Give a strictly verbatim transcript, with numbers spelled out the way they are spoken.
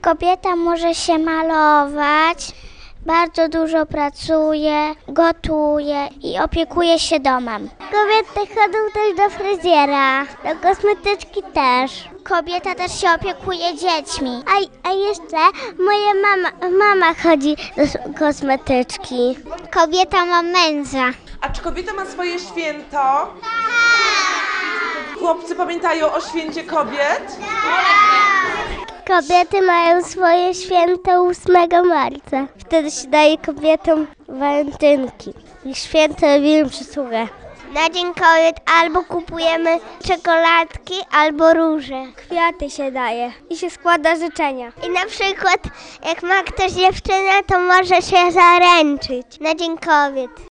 Kobieta może się malować, bardzo dużo pracuje, gotuje i opiekuje się domem. Kobiety chodzą też do fryzjera, do kosmetyczki też. Kobieta też się opiekuje dziećmi. A, a jeszcze moja mama, mama chodzi do kosmetyczki. Kobieta ma męża. A czy kobieta ma swoje święto? Chłopcy pamiętają o święcie kobiet? Kobiety mają swoje święto ósmego marca. Wtedy się daje kobietom walentynki. I święto robimy przysługę. Na Dzień Kobiet albo kupujemy czekoladki, albo róże. Kwiaty się daje i się składa życzenia. I na przykład jak ma ktoś dziewczynę, to może się zaręczyć na Dzień Kobiet.